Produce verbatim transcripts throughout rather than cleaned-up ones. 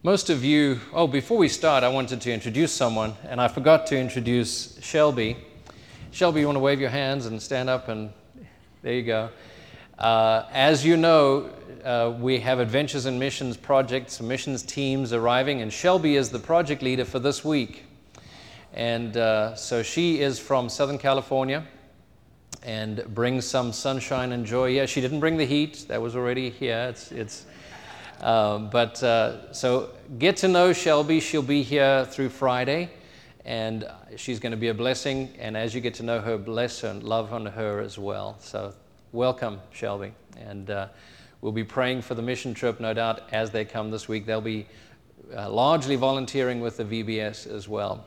Most of you, oh, before we start, I wanted to introduce someone, and I forgot to introduce Shelby. Shelby, you want to wave your hands and stand up, and there you go. Uh, as you know, uh, we have Adventures in Missions projects, missions teams arriving, and Shelby is the project leader for this week. And uh, so she is from Southern California and brings some sunshine and joy. Yeah, she didn't bring the heat. That was already here. It's, it's Um, but uh, so get to know Shelby. She'll be here through Friday, and she's going to be a blessing. And as you get to know her, bless her and love on her as well. So welcome, Shelby. And uh, we'll be praying for the mission trip, no doubt, as they come this week. They'll be uh, largely volunteering with the V B S as well.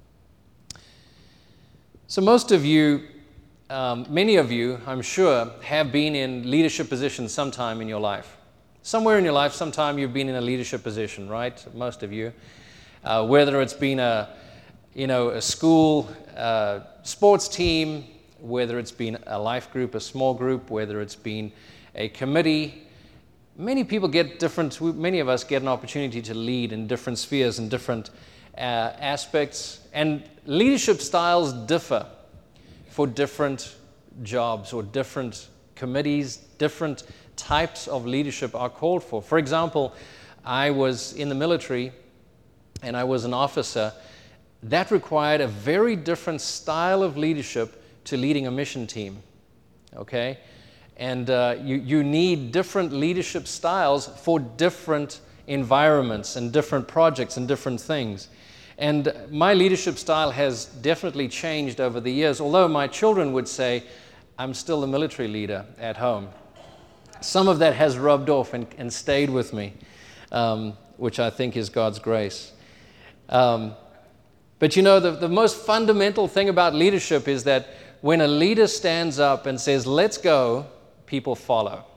So most of you, um, many of you, I'm sure, have been in leadership positions sometime in your life. Somewhere in your life, sometime you've been in a leadership position, right? Most of you. Uh, whether it's been a, you know, a school uh, sports team, whether it's been a life group, a small group, whether it's been a committee. Many people get different, many of us get an opportunity to lead in different spheres and different uh, aspects. And leadership styles differ for different jobs or different committees, different types of leadership are called for. For example, I was in the military and I was an officer. That required a very different style of leadership to leading a mission team, okay? And uh, you, you need different leadership styles for different environments and different projects and different things. And my leadership style has definitely changed over the years, although my children would say, I'm still the military leader at home. Some of that has rubbed off and, and stayed with me, um, which I think is God's grace. Um, but you know, the, the most fundamental thing about leadership is that when a leader stands up and says, let's go, people follow.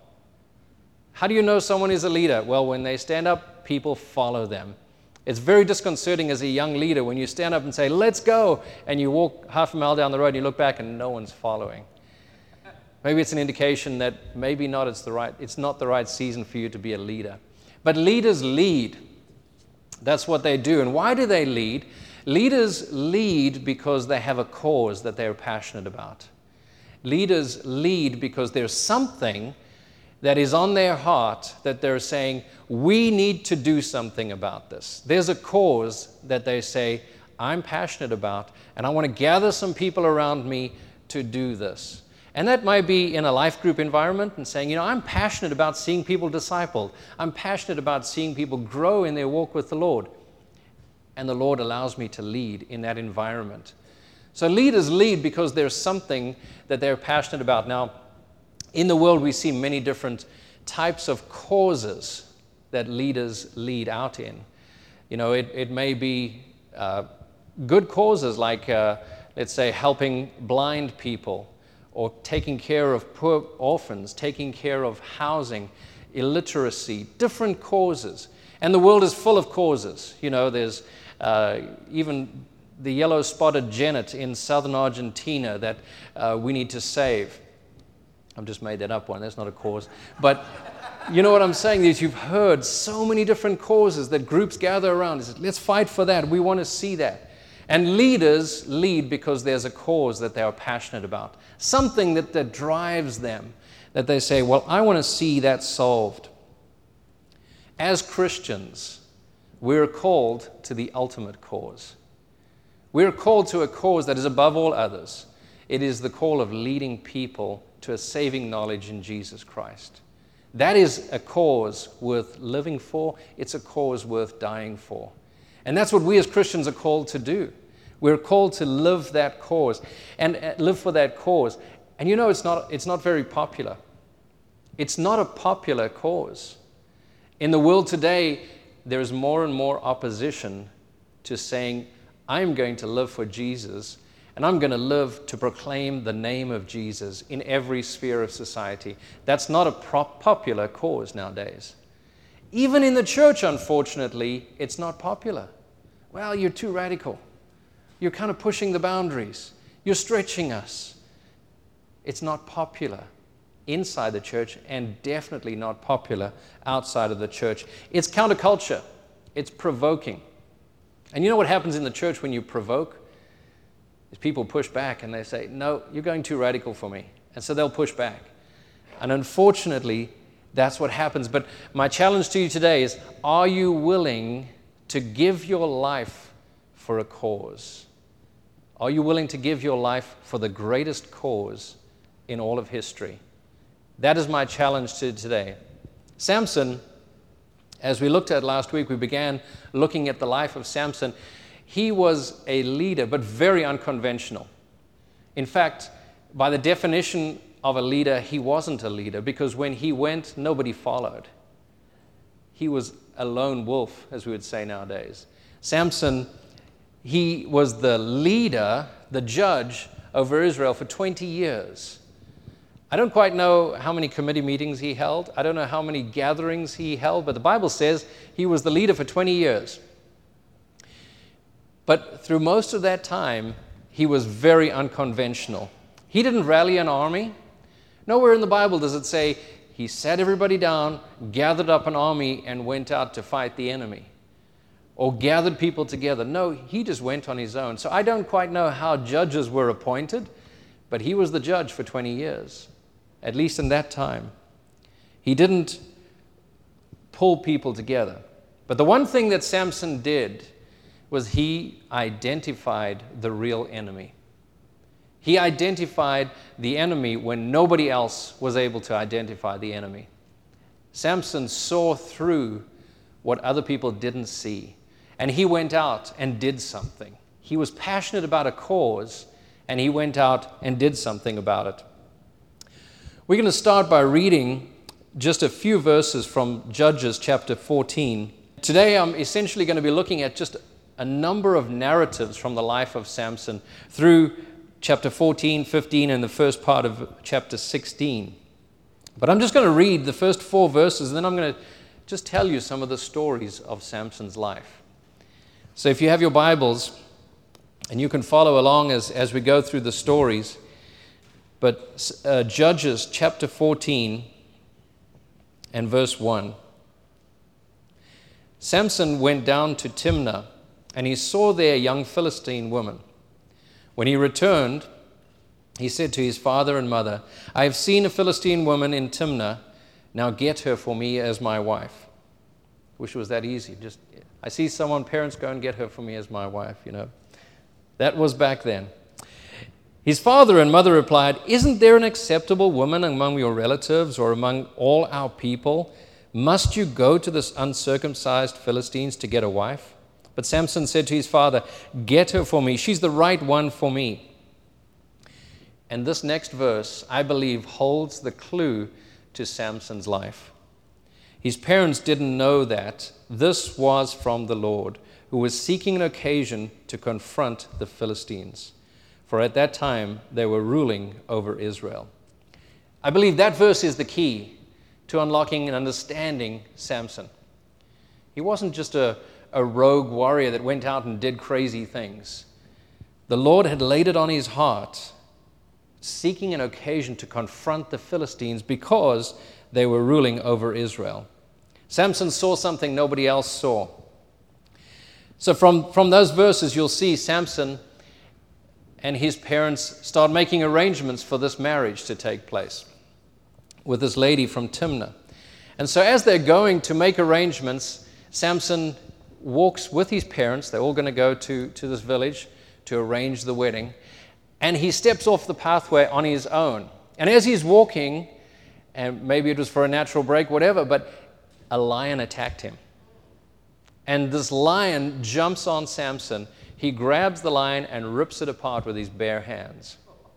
How do you know someone is a leader? Well, when they stand up, people follow them. It's very disconcerting as a young leader when you stand up and say, let's go, and you walk half a mile down the road and you look back and no one's following. Maybe it's an indication that maybe not it's the right, it's not the right season for you to be a leader. But leaders lead. That's what they do. And why do they lead? Leaders lead because they have a cause that they're passionate about. Leaders lead because there's something that is on their heart that they're saying, we need to do something about this. There's a cause that they say, I'm passionate about, and I want to gather some people around me to do this. And that might be in a life group environment and saying, you know, I'm passionate about seeing people discipled. I'm passionate about seeing people grow in their walk with the Lord. And the Lord allows me to lead in that environment. So leaders lead because there's something that they're passionate about. Now, in the world, we see many different types of causes that leaders lead out in. You know, it, it may be uh, good causes like, uh, let's say, helping blind people, or taking care of poor orphans, taking care of housing, illiteracy, different causes. And the world is full of causes. You know, there's uh, even the yellow-spotted genet in southern Argentina that uh, we need to save. I've just made that up one, that's not a cause. But you know what I'm saying is you've heard so many different causes that groups gather around and say, let's fight for that, we want to see that. And leaders lead because there's a cause that they are passionate about, something that, that drives them, that they say, well, I want to see that solved. As Christians, we're called to the ultimate cause. We're called to a cause that is above all others. It is the call of leading people to a saving knowledge in Jesus Christ. That is a cause worth living for. It's a cause worth dying for. And that's what we as Christians are called to do. We're called to live that cause and live for that cause. And you know, it's not, it's not very popular. It's not a popular cause. In the world today, there is more and more opposition to saying, I'm going to live for Jesus, and I'm going to live to proclaim the name of Jesus in every sphere of society. That's not a prop- popular cause nowadays. Even in the church, unfortunately, it's not popular. Well, you're too radical. You're kind of pushing the boundaries. You're stretching us. It's not popular inside the church and definitely not popular outside of the church. It's counterculture. It's provoking. And you know what happens in the church when you provoke? Is people push back and they say, no, you're going too radical for me. And so they'll push back. And unfortunately, that's what happens. But my challenge to you today is, are you willing to give your life for a cause? Are you willing to give your life for the greatest cause in all of history? That is my challenge to today. Samson, as we looked at last week, we began looking at the life of Samson. He was a leader, but very unconventional. In fact, by the definition of a leader, he wasn't a leader, because when he went, nobody followed. He was a lone wolf, as we would say nowadays. Samson, he was the leader, the judge over Israel for twenty years. I don't quite know how many committee meetings he held. I don't know how many gatherings he held, but the Bible says he was the leader for twenty years. But through most of that time, he was very unconventional. He didn't rally an army. Nowhere in the Bible does it say he sat everybody down, gathered up an army, and went out to fight the enemy, or gathered people together. No, he just went on his own. So I don't quite know how judges were appointed, but he was the judge for twenty years, at least in that time. He didn't pull people together. But the one thing that Samson did was he identified the real enemy. He identified the enemy when nobody else was able to identify the enemy. Samson saw through what other people didn't see, and he went out and did something. He was passionate about a cause, and he went out and did something about it. We're going to start by reading just a few verses from Judges chapter fourteen. Today I'm essentially going to be looking at just a number of narratives from the life of Samson through chapter fourteen, fifteen, and the first part of chapter sixteen. But I'm just going to read the first four verses, and then I'm going to just tell you some of the stories of Samson's life. So if you have your Bibles, and you can follow along as, as we go through the stories, but uh, Judges chapter fourteen and verse one. Samson went down to Timnah, and he saw there a young Philistine woman. When he returned, he said to his father and mother, I have seen a Philistine woman in Timnah. Now get her for me as my wife. Wish it was that easy. Just, I see someone, parents, go and get her for me as my wife, you know. That was back then. His father and mother replied, Isn't there an acceptable woman among your relatives or among all our people? Must you go to this uncircumcised Philistines to get a wife? But Samson said to his father, Get her for me. She's the right one for me. And this next verse, I believe, holds the clue to Samson's life. His parents didn't know that this was from the Lord, who was seeking an occasion to confront the Philistines. For at that time, they were ruling over Israel. I believe that verse is the key to unlocking and understanding Samson. He wasn't just a, a rogue warrior that went out and did crazy things. The Lord had laid it on his heart, seeking an occasion to confront the Philistines because they were ruling over Israel. Samson saw something nobody else saw. So from, from those verses, you'll see Samson and his parents start making arrangements for this marriage to take place with this lady from Timnah. And so as they're going to make arrangements, Samson walks with his parents. They're all going to go to, to this village to arrange the wedding. And he steps off the pathway on his own. And as he's walking, and maybe it was for a natural break, whatever, but a lion attacked him. And this lion jumps on Samson. He grabs the lion and rips it apart with his bare hands.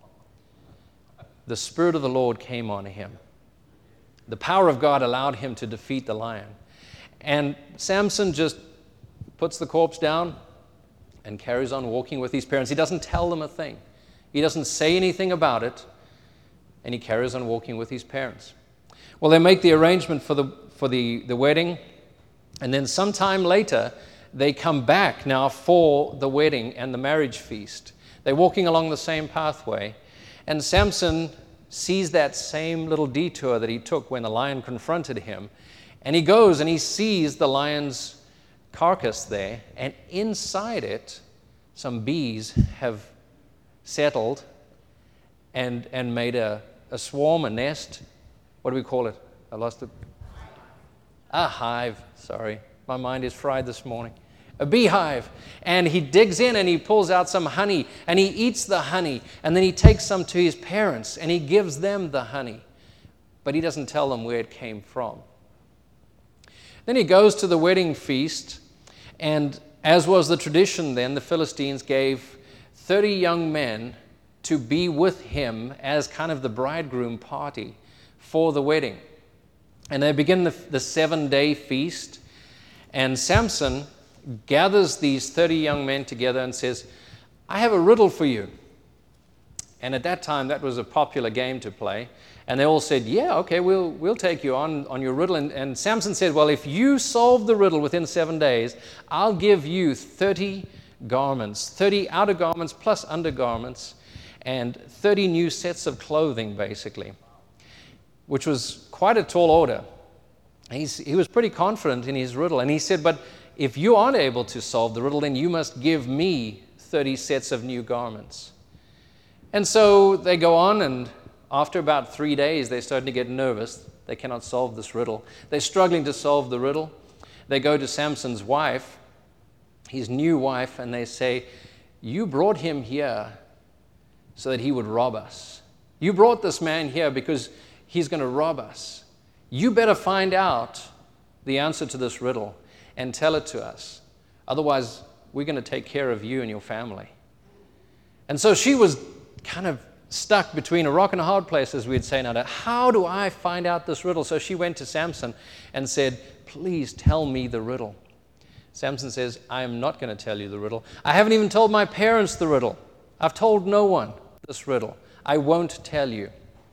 The Spirit of the Lord came on him. The power of God allowed him to defeat the lion. And Samson just puts the corpse down and carries on walking with his parents. He doesn't tell them a thing. He doesn't say anything about it, and he carries on walking with his parents. Well, they make the arrangement for the for the, the wedding, and then sometime later, they come back now for the wedding and the marriage feast. They're walking along the same pathway, and Samson sees that same little detour that he took when the lion confronted him, and he goes and he sees the lion's carcass there, and inside it, some bees have settled and, and made a, a swarm, a nest. What do we call it? I lost it. A hive, sorry. My mind is fried this morning. A beehive. And he digs in and he pulls out some honey and he eats the honey, and then he takes some to his parents and he gives them the honey. But he doesn't tell them where it came from. Then he goes to the wedding feast, and as was the tradition then, the Philistines gave thirty young men to be with him as kind of the bridegroom party for the wedding. And they begin the, the seven-day feast, and Samson gathers these thirty young men together and says, I have a riddle for you. And at that time, that was a popular game to play. And they all said, yeah, okay, we'll, we'll take you on, on your riddle. And, and Samson said, well, if you solve the riddle within seven days, I'll give you thirty garments, thirty outer garments plus undergarments, and thirty new sets of clothing, basically, which was quite a tall order. He's, he was pretty confident in his riddle. And he said, but if you aren't able to solve the riddle, then you must give me thirty sets of new garments. And so they go on, and after about three days, they're starting to get nervous. They cannot solve this riddle. They're struggling to solve the riddle. They go to Samson's wife, his new wife, and they say, you brought him here so that he would rob us. You brought this man here because he's going to rob us. You better find out the answer to this riddle and tell it to us. Otherwise, we're going to take care of you and your family. And so she was kind of stuck between a rock and a hard place, as we'd say now. How do I find out this riddle? So she went to Samson and said, please tell me the riddle. Samson says, I am not going to tell you the riddle. I haven't even told my parents the riddle. I've told no one this riddle. I won't tell you.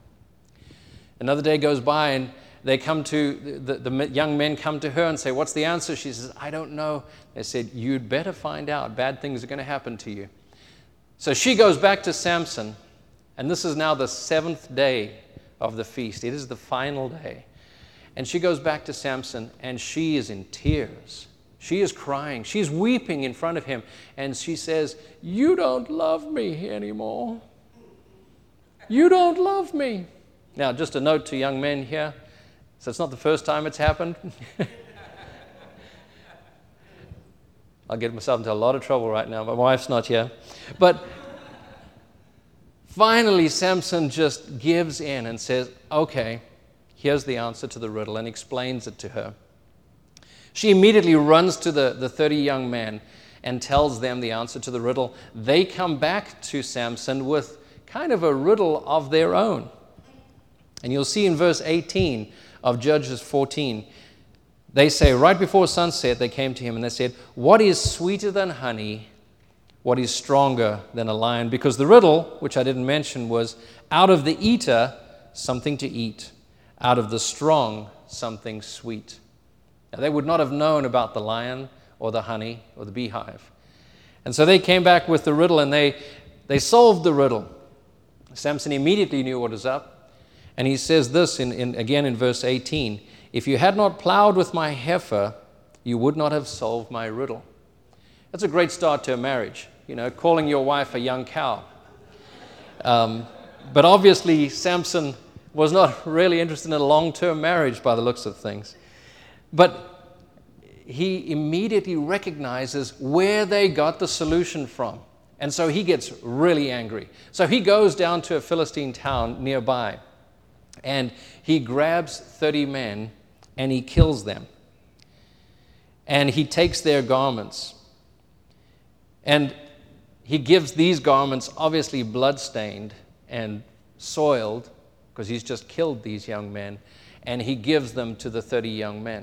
Another day goes by, and they come to, the, the young men come to her and say, what's the answer? She says, I don't know. They said, you'd better find out. Bad things are going to happen to you. So she goes back to Samson, and this is now the seventh day of the feast. It is the final day. And she goes back to Samson, and she is in tears. She is crying. She's weeping in front of him, and she says, you don't love me anymore. You don't love me. Now, just a note to young men here. So it's not the first time it's happened. I'll get myself into a lot of trouble right now. My wife's not here. But finally, Samson just gives in and says, okay, here's the answer to the riddle, and explains it to her. She immediately runs to the, the thirty young men and tells them the answer to the riddle. They come back to Samson with kind of a riddle of their own. And you'll see in verse eighteen of Judges fourteen, they say, right before sunset, they came to him and they said, what is sweeter than honey? What is stronger than a lion? Because the riddle, which I didn't mention, was out of the eater, something to eat. Out of the strong, something sweet. Now, they would not have known about the lion or the honey or the beehive. And so they came back with the riddle, and they, they solved the riddle. Samson immediately knew what was up. And he says this in, in, again in verse eighteen, if you had not plowed with my heifer, you would not have solved my riddle. That's a great start to a marriage, you know, calling your wife a young cow. Um, but obviously, Samson was not really interested in a long-term marriage by the looks of things. But he immediately recognizes where they got the solution from. And so he gets really angry. So he goes down to a Philistine town nearby, and he grabs thirty men and he kills them. And he takes their garments. And he gives these garments, obviously blood-stained and soiled, because he's just killed these young men, and he gives them to the thirty young men.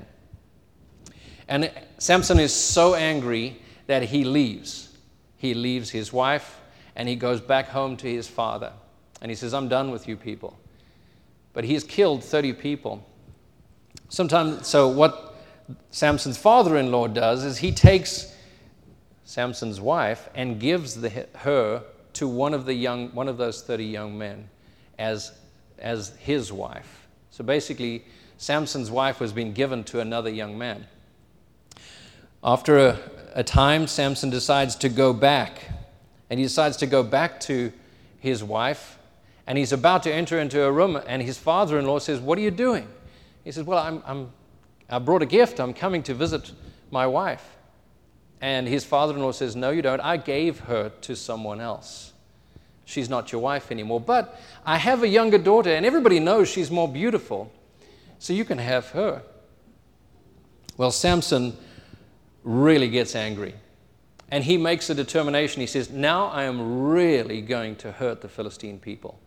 And Samson is so angry that he leaves. He leaves his wife, and he goes back home to his father. And he says, I'm done with you people. But he's killed thirty people. Sometimes, so what Samson's father-in-law does is he takes Samson's wife and gives the, her to one of the young, one of those thirty young men as, as his wife. So basically, Samson's wife was being given to another young man. After a, a time, Samson decides to go back. And he decides to go back to his wife. And he's about to enter into a room. And his father-in-law says, "What are you doing?" He says, "Well, I'm, I'm, I brought a gift. I'm coming to visit my wife." And his father-in-law says, "No, you don't. I gave her to someone else. She's not your wife anymore. But I have a younger daughter, and everybody knows she's more beautiful. So you can have her." Well, Samson really gets angry. And he makes a determination. He says, "Now I am really going to hurt the Philistine people."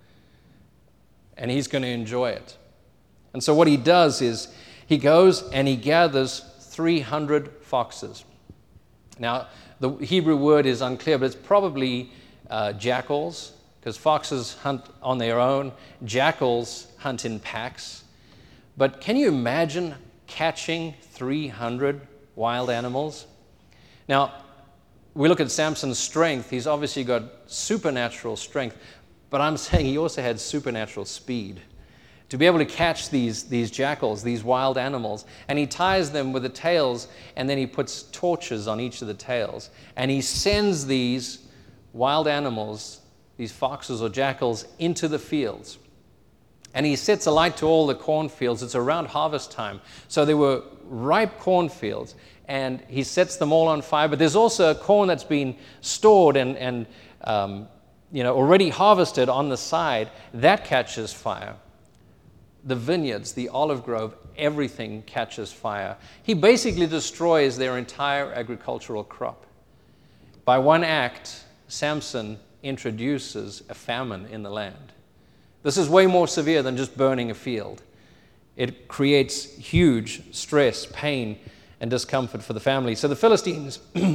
And he's going to enjoy it. And so what he does is he goes and he gathers three hundred foxes. Now, the Hebrew word is unclear, but it's probably uh, jackals, because foxes hunt on their own. Jackals hunt in packs. But can you imagine catching three hundred wild animals? Now, we look at Samson's strength. He's obviously got supernatural strength, but I'm saying he also had supernatural speed to be able to catch these, these jackals, these wild animals. And he ties them with the tails, and then he puts torches on each of the tails. And he sends these wild animals, these foxes or jackals, into the fields. And he sets a light to all the cornfields. It's around harvest time. So there were ripe cornfields, and he sets them all on fire. But there's also corn that's been stored and, and um, you know, already harvested on the side. That catches fire. The vineyards, the olive grove, everything catches fire. He basically destroys their entire agricultural crop. By one act, Samson introduces a famine in the land. This is way more severe than just burning a field. It creates huge stress, pain, and discomfort for the family. So the Philistines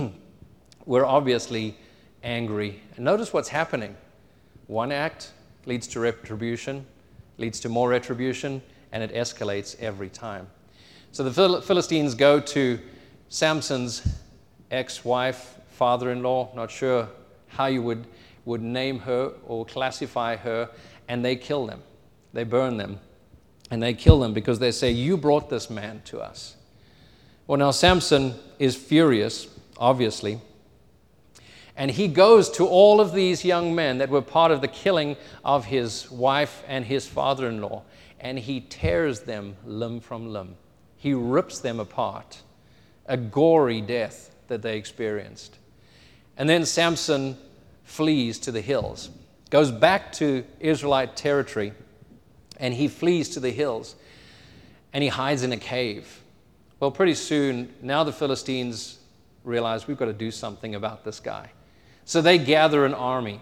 were obviously angry. And notice what's happening. One act leads to retribution, leads to more retribution, and it escalates every time. So the Phil- Philistines go to Samson's ex-wife, father-in-law, not sure how you would, would name her or classify her, and they kill them. They burn them, and they kill them because they say, "You brought this man to us." Well, now Samson is furious, obviously, and he goes to all of these young men that were part of the killing of his wife and his father-in-law, and he tears them limb from limb. He rips them apart, a gory death that they experienced. And then Samson flees to the hills, goes back to Israelite territory, and he flees to the hills, and he hides in a cave. Well, pretty soon, now the Philistines realize we've got to do something about this guy. So they gather an army,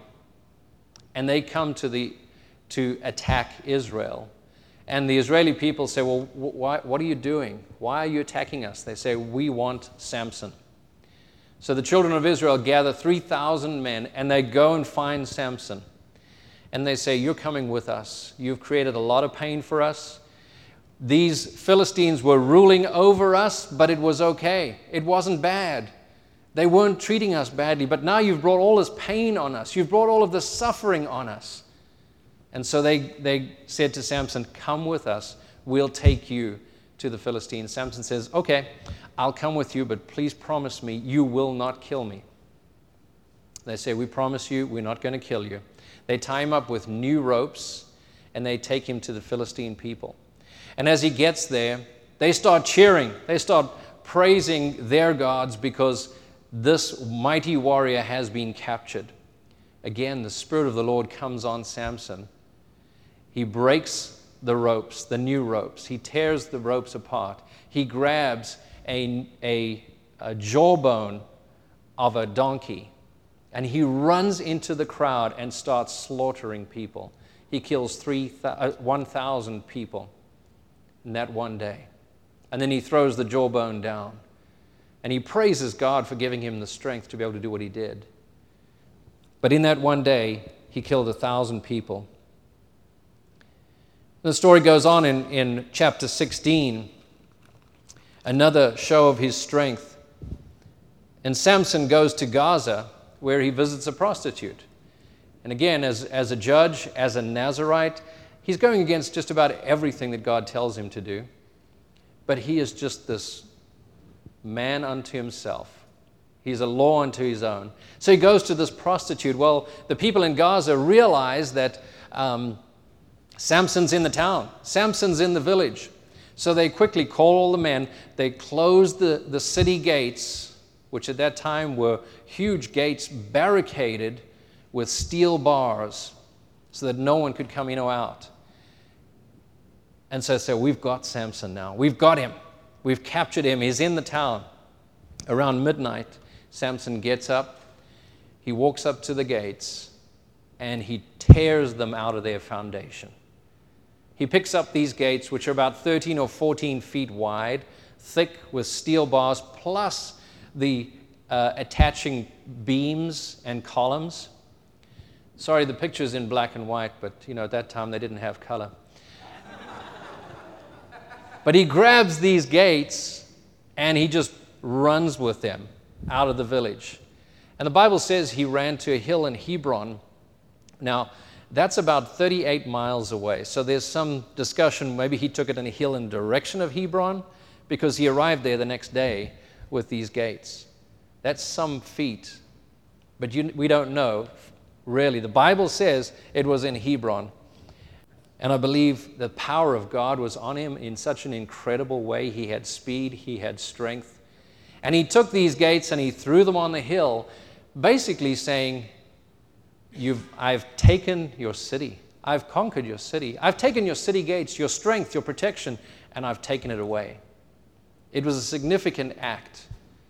and they come to the to attack Israel. And the Israeli people say, "Well, why, what are you doing? Why are you attacking us?" They say, "We want Samson." So the children of Israel gather three thousand men, and they go and find Samson. And they say, "You're coming with us. You've created a lot of pain for us. These Philistines were ruling over us, but it was okay. It wasn't bad. They weren't treating us badly, but now you've brought all this pain on us. You've brought all of this suffering on us." And so they, they said to Samson, "Come with us. We'll take you to the Philistines." Samson says, "Okay, I'll come with you, but please promise me you will not kill me." They say, "We promise you we're not going to kill you." They tie him up with new ropes, and they take him to the Philistine people. And as he gets there, they start cheering. They start praising their gods because this mighty warrior has been captured. Again, the Spirit of the Lord comes on Samson. He breaks the ropes, the new ropes. He tears the ropes apart. He grabs a, a, a jawbone of a donkey, and he runs into the crowd and starts slaughtering people. He kills three, one thousand people in that one day. And then he throws the jawbone down. And he praises God for giving him the strength to be able to do what he did. But in that one day, he killed a thousand people. The story goes on in, in chapter sixteen, another show of his strength. And Samson goes to Gaza, where he visits a prostitute. And again, as, as a judge, as a Nazirite, he's going against just about everything that God tells him to do. But he is just this man unto himself. He's a law unto his own. So he goes to this prostitute. Well, the people in Gaza realize that um, Samson's in the town. Samson's in the village. So they quickly call all the men. They close the, the city gates, which at that time were huge gates barricaded with steel bars so that no one could come in or out. And so, so we've got Samson now. We've got him. We've captured him. He's in the town. Around midnight, Samson gets up. He walks up to the gates, and he tears them out of their foundation. He picks up these gates, which are about thirteen or fourteen feet wide, thick with steel bars, plus the uh, attaching beams and columns. Sorry, the picture's in black and white, but you know, at that time they didn't have color. But he grabs these gates and he just runs with them out of the village. And the Bible says he ran to a hill in Hebron. Now, that's about thirty-eight miles away. So there's some discussion, maybe he took it in a hill in the direction of Hebron because he arrived there the next day with these gates. That's some feet, but you, we don't know really. The Bible says it was in Hebron. And I believe the power of God was on him in such an incredible way. He had speed, he had strength. And he took these gates and he threw them on the hill, basically saying, You've, I've taken your city. I've conquered your city. I've taken your city gates, your strength, your protection, and I've taken it away. It was a significant act.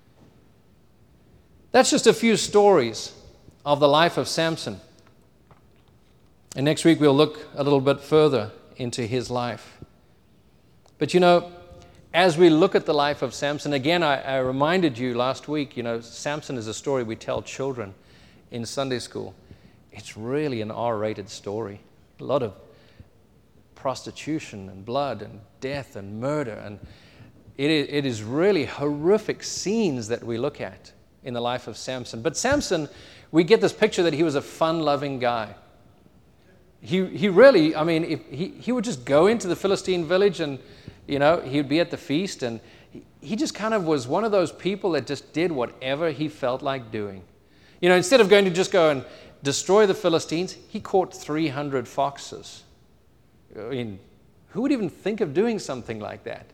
That's just a few stories of the life of Samson. And next week we'll look a little bit further into his life. But you know, as we look at the life of Samson, again, I, I reminded you last week, you know, Samson is a story we tell children in Sunday school. It's really an R-rated story. A lot of prostitution and blood and death and murder. And it is, it is really horrific scenes that we look at in the life of Samson. But Samson, we get this picture that he was a fun-loving guy. He he really, I mean, if he, he would just go into the Philistine village and, you know, he would be at the feast, and he, he just kind of was one of those people that just did whatever he felt like doing. You know, instead of going to just go and destroy the Philistines, he caught three hundred foxes. I mean, who would even think of doing something like that?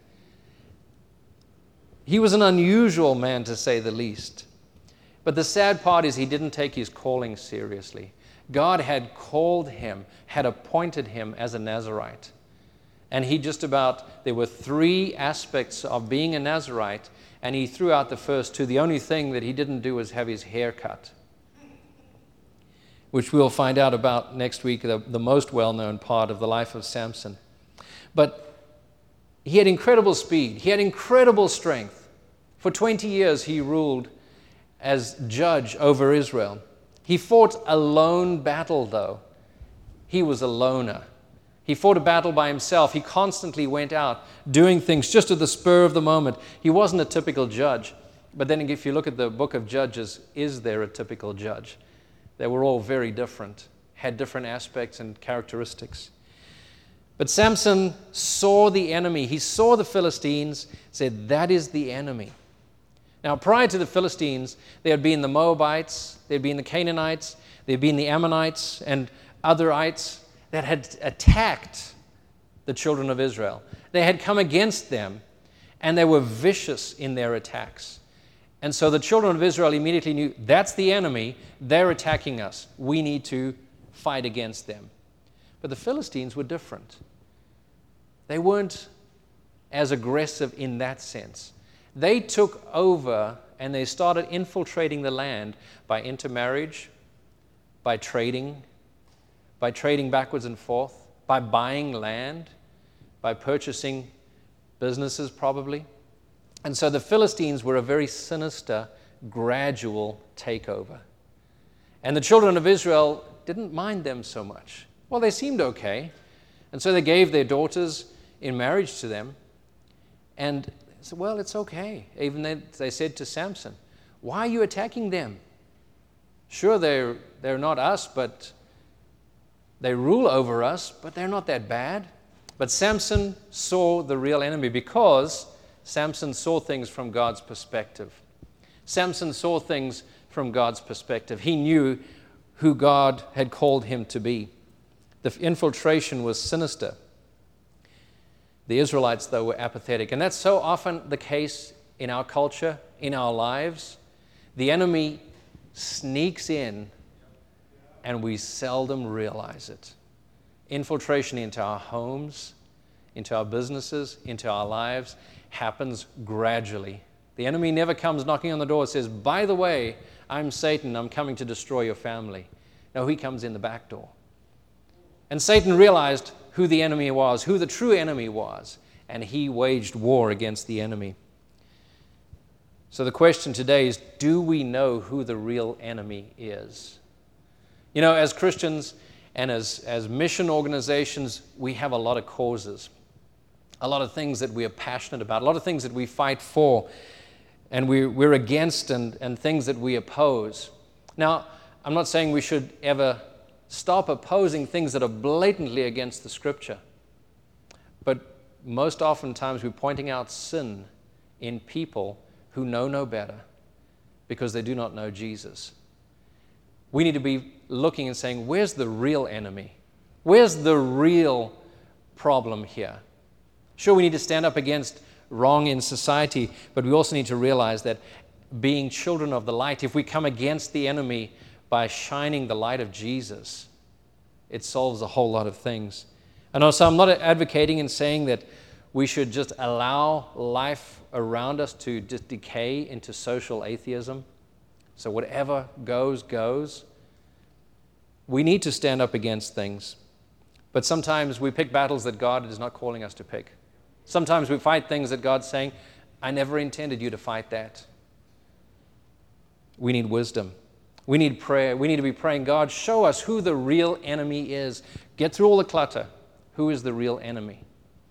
He was an unusual man, to say the least. But the sad part is he didn't take his calling seriously. God had called him, had appointed him as a Nazirite. And he just about, there were three aspects of being a Nazirite, and he threw out the first two. The only thing that he didn't do was have his hair cut, which we'll find out about next week, the, the most well-known part of the life of Samson. But he had incredible speed. He had incredible strength. For twenty years, he ruled as judge over Israel. He fought a lone battle, though. He was a loner. He fought a battle by himself. He constantly went out doing things just at the spur of the moment. He wasn't a typical judge. But then if you look at the book of Judges, is there a typical judge? They were all very different, had different aspects and characteristics. But Samson saw the enemy. He saw the Philistines, said, that is the enemy. Now, prior to the Philistines, there had been the Moabites, there had been the Canaanites, there had been the Ammonites and otherites that had attacked the children of Israel. They had come against them, and they were vicious in their attacks. And so the children of Israel immediately knew, that's the enemy, they're attacking us. We need to fight against them. But the Philistines were different. They weren't as aggressive in that sense. They took over and they started infiltrating the land by intermarriage, by trading, by trading backwards and forth, by buying land, by purchasing businesses probably. And so the Philistines were a very sinister, gradual takeover. And the children of Israel didn't mind them so much. Well, they seemed okay. And so they gave their daughters in marriage to them. And they said, well, it's okay. Even they, they said to Samson, why are you attacking them? Sure, they're, they're not us, but they rule over us, but they're not that bad. But Samson saw the real enemy because Samson saw things from God's perspective. Samson saw things from God's perspective. He knew who God had called him to be. The infiltration was sinister. The Israelites, though, were apathetic. And that's so often the case in our culture, in our lives. The enemy sneaks in and we seldom realize it. Infiltration into our homes, into our businesses, into our lives happens gradually. The enemy never comes knocking on the door and says, by the way, I'm Satan, I'm coming to destroy your family. No, he comes in the back door. And Satan realized who the enemy was, who the true enemy was, and he waged war against the enemy. So the question today is, do we know who the real enemy is? You know, as Christians and as, as mission organizations, we have a lot of causes, a lot of things that we are passionate about, a lot of things that we fight for, and we, we're against, and, and things that we oppose. Now, I'm not saying we should ever stop opposing things that are blatantly against the Scripture. But most oftentimes we're pointing out sin in people who know no better because they do not know Jesus. We need to be looking and saying, where's the real enemy? Where's the real problem here? Sure, we need to stand up against wrong in society, but we also need to realize that being children of the light, if we come against the enemy by shining the light of Jesus, it solves a whole lot of things. And also, I'm not advocating and saying that we should just allow life around us to just decay into social atheism. So whatever goes, goes. We need to stand up against things. But sometimes we pick battles that God is not calling us to pick. Sometimes we fight things that God's saying, I never intended you to fight that. We need wisdom. We need prayer. We need to be praying, God, show us who the real enemy is. Get through all the clutter. Who is the real enemy?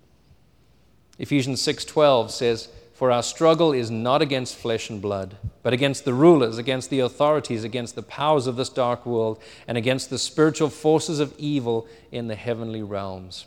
Ephesians six twelve says, for our struggle is not against flesh and blood, but against the rulers, against the authorities, against the powers of this dark world, and against the spiritual forces of evil in the heavenly realms.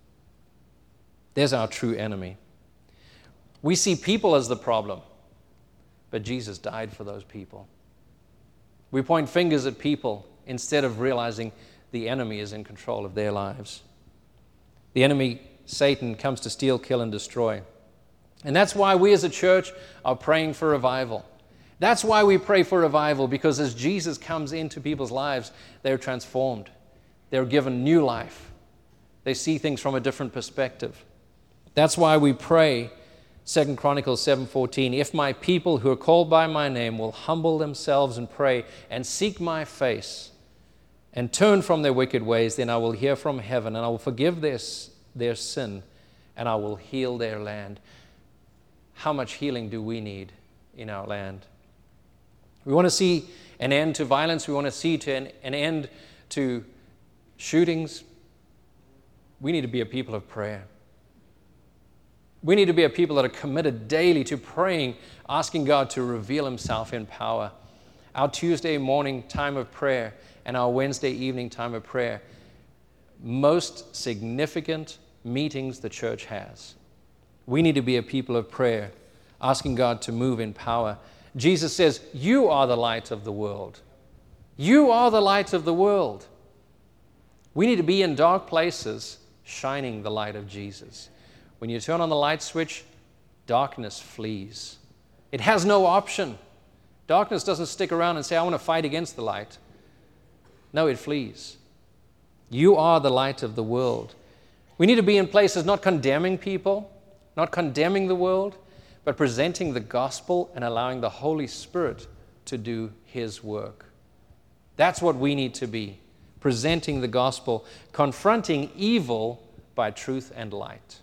There's our true enemy. We see people as the problem, but Jesus died for those people. We point fingers at people instead of realizing the enemy is in control of their lives. The enemy, Satan, comes to steal, kill, and destroy. And that's why we as a church are praying for revival. That's why we pray for revival, because as Jesus comes into people's lives, they're transformed. They're given new life. They see things from a different perspective. That's why we pray, Second Chronicles seven fourteen, if my people who are called by my name will humble themselves and pray and seek my face and turn from their wicked ways, then I will hear from heaven and I will forgive their, their sin and I will heal their land. How much healing do we need in our land? We want to see an end to violence. We want to see to an, an end to shootings. We need to be a people of prayer. We need to be a people that are committed daily to praying, asking God to reveal himself in power. Our Tuesday morning time of prayer and our Wednesday evening time of prayer, most significant meetings the church has. We need to be a people of prayer, asking God to move in power. Jesus says, you are the light of the world. You are the light of the world. We need to be in dark places, shining the light of Jesus. When you turn on the light switch, darkness flees. It has no option. Darkness doesn't stick around and say, I want to fight against the light. No, it flees. You are the light of the world. We need to be in places not condemning people, not condemning the world, but presenting the gospel and allowing the Holy Spirit to do his work. That's what we need to be, presenting the gospel, confronting evil by truth and light.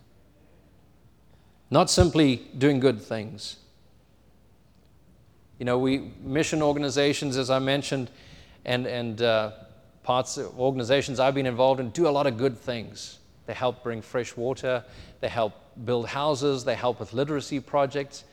Not simply doing good things. You know, we mission organizations, as I mentioned, and, and uh, parts of organizations I've been involved in do a lot of good things. They help bring fresh water. They help build houses. They help with literacy projects.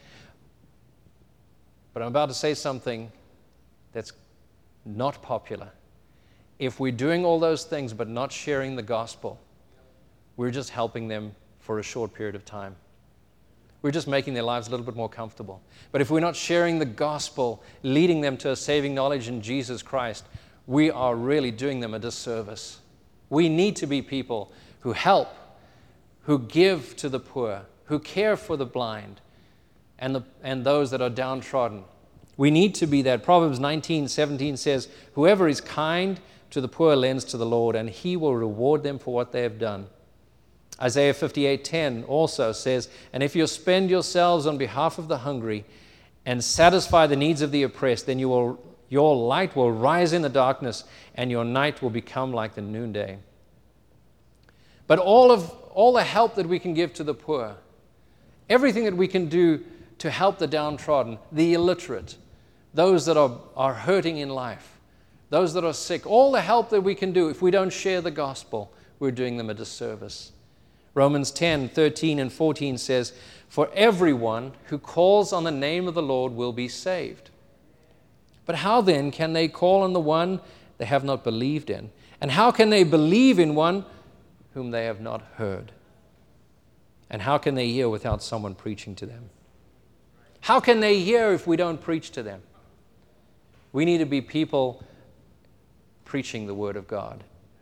But I'm about to say something that's not popular. If we're doing all those things but not sharing the gospel, we're just helping them for a short period of time. We're just making their lives a little bit more comfortable. But if we're not sharing the gospel, leading them to a saving knowledge in Jesus Christ, we are really doing them a disservice. We need to be people who help, who give to the poor, who care for the blind, and, the, and those that are downtrodden. We need to be that. Proverbs nineteen seventeen says, whoever is kind to the poor lends to the Lord, and he will reward them for what they have done. Isaiah fifty-eight ten also says, and if you spend yourselves on behalf of the hungry and satisfy the needs of the oppressed, then you will, your light will rise in the darkness and your night will become like the noonday. But all of all the help that we can give to the poor, everything that we can do to help the downtrodden, the illiterate, those that are, are hurting in life, those that are sick, all the help that we can do, if we don't share the gospel, we're doing them a disservice. Romans ten thirteen and fourteen says, for everyone who calls on the name of the Lord will be saved. But how then can they call on the one they have not believed in? And how can they believe in one whom they have not heard? And how can they hear without someone preaching to them? How can they hear if we don't preach to them? We need to be people preaching the Word of God.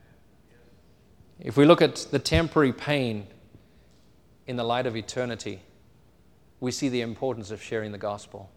If we look at the temporary pain in the light of eternity, we see the importance of sharing the gospel.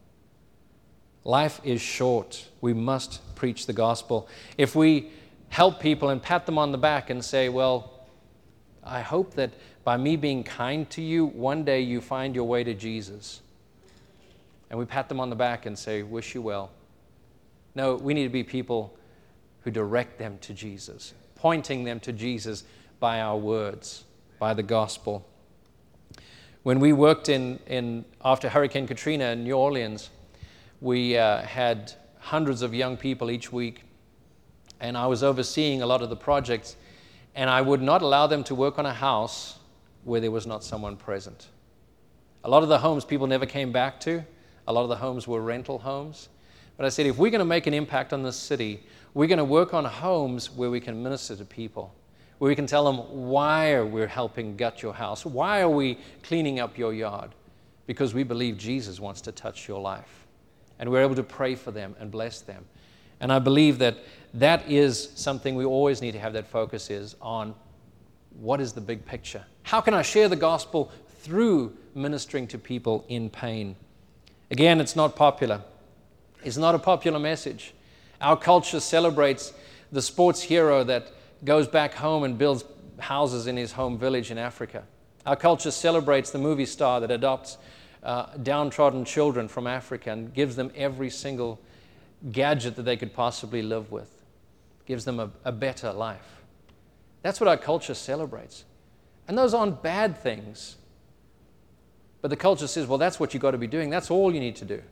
Life is short. We must preach the gospel. If we help people and pat them on the back and say, well, I hope that by me being kind to you, one day you find your way to Jesus. And we pat them on the back and say, wish you well. No, we need to be people who direct them to Jesus, pointing them to Jesus by our words, by the gospel. When we worked in, in after Hurricane Katrina in New Orleans, we uh, had hundreds of young people each week, and I was overseeing a lot of the projects, and I would not allow them to work on a house where there was not someone present. A lot of the homes people never came back to. A lot of the homes were rental homes. But I said, if we're going to make an impact on this city, we're going to work on homes where we can minister to people, where we can tell them why are we helping gut your house, why are we cleaning up your yard? Because we believe Jesus wants to touch your life. And we're able to pray for them and bless them. And I believe that that is something we always need to have that focus is on what is the big picture? How can I share the gospel through ministering to people in pain? Again, it's not popular. It's not a popular message. Our culture celebrates the sports hero that goes back home and builds houses in his home village in Africa. Our culture celebrates the movie star that adopts uh, downtrodden children from Africa and gives them every single gadget that they could possibly live with, gives them a, a better life. That's what our culture celebrates. And those aren't bad things. But the culture says, well, that's what you've got to be doing. That's all you need to do.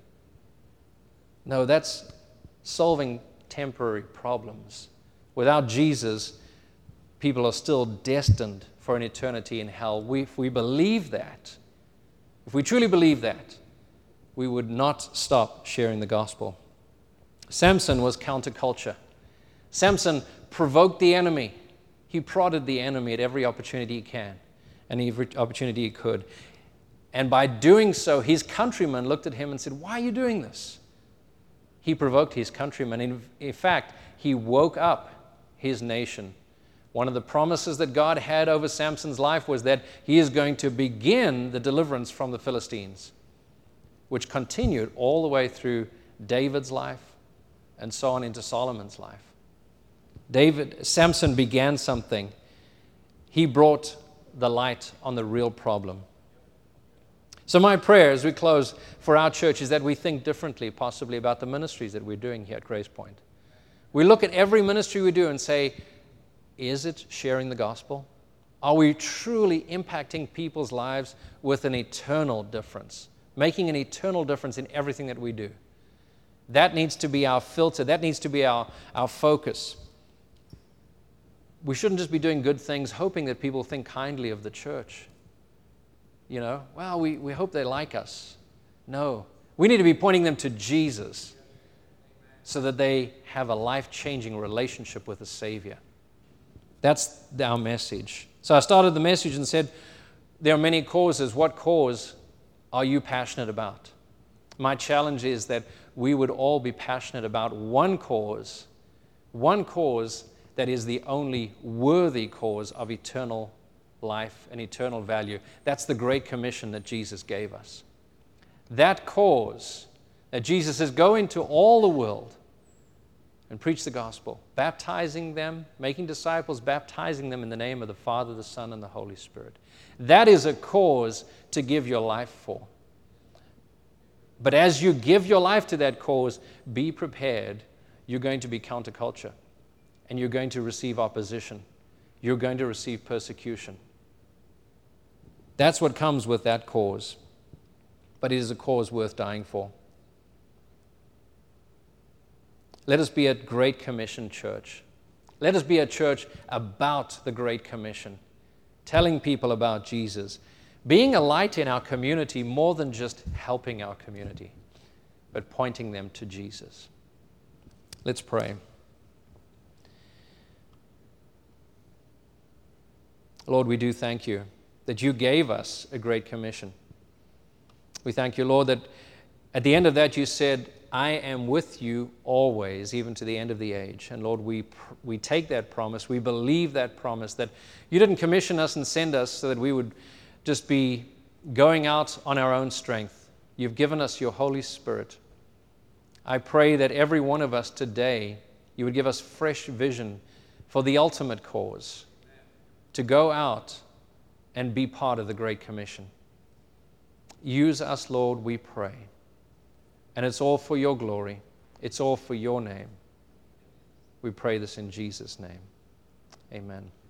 No, that's solving temporary problems. Without Jesus, people are still destined for an eternity in hell. We, if we believe that, if we truly believe that, we would not stop sharing the gospel. Samson was counterculture. Samson provoked the enemy. He prodded the enemy at every opportunity he can, and every opportunity he could. And by doing so, his countrymen looked at him and said, why are you doing this? He provoked his countrymen. In, in fact, he woke up his nation. One of the promises that God had over Samson's life was that he is going to begin the deliverance from the Philistines, which continued all the way through David's life and so on into Solomon's life. David, Samson began something. He brought the light on the real problem. So my prayer as we close for our church is that we think differently possibly about the ministries that we're doing here at Grace Point. We look at every ministry we do and say, is it sharing the gospel? Are we truly impacting people's lives with an eternal difference, making an eternal difference in everything that we do? That needs to be our filter. That needs to be our, our focus. We shouldn't just be doing good things hoping that people think kindly of the church. You know, well, we, we hope they like us. No, we need to be pointing them to Jesus so that they have a life-changing relationship with the Savior. That's our message. So I started the message and said, there are many causes. What cause are you passionate about? My challenge is that we would all be passionate about one cause, one cause that is the only worthy cause of eternal life and eternal value. That's the Great Commission that Jesus gave us. That cause that Jesus says, go into all the world and preach the gospel, baptizing them, making disciples, baptizing them in the name of the Father, the Son, and the Holy Spirit. That is a cause to give your life for. But as you give your life to that cause, be prepared. You're going to be counterculture, and you're going to receive opposition. You're going to receive persecution. That's what comes with that cause. But it is a cause worth dying for. Let us be a Great Commission church. Let us be a church about the Great Commission, telling people about Jesus, being a light in our community more than just helping our community, but pointing them to Jesus. Let's pray. Lord, we do thank you that you gave us a Great Commission. We thank you, Lord, that at the end of that you said, I am with you always, even to the end of the age. And Lord, we we take that promise. We believe that promise, that you didn't commission us and send us so that we would just be going out on our own strength. You've given us your Holy Spirit. I pray that every one of us today, you would give us fresh vision for the ultimate cause, to go out and be part of the Great Commission. Use us, Lord, we pray. And it's all for your glory. It's all for your name. We pray this in Jesus' name. Amen.